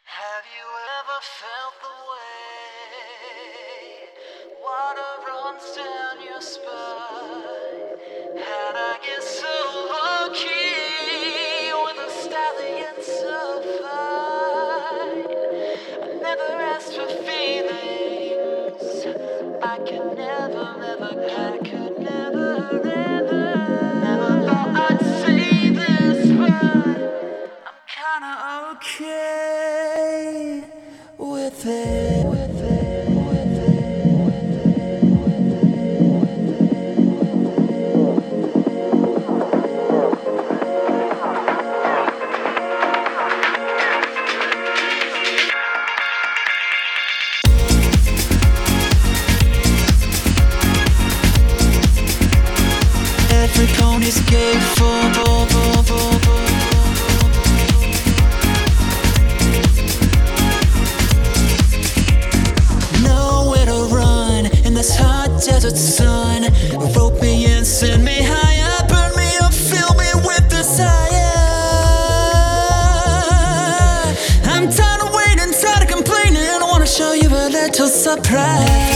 Have you ever felt the way water runs down your spine? How'd I get so lucky with a stallion so fine? I never asked for feelings. I could never, I could never, never thought I'd say this, but I'm kinda okay with it. Every pony's gay for nowhere to run in this hot desert sun. Rope me in, send me higher, burn me up, fill me with desire. I'm tired of waiting, tired of complaining. I wanna show you a little surprise.